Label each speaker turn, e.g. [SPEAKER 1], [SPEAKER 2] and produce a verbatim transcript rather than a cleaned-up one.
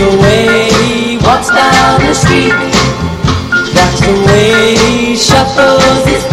[SPEAKER 1] the way he walks down the street. Watch the way he shuffles his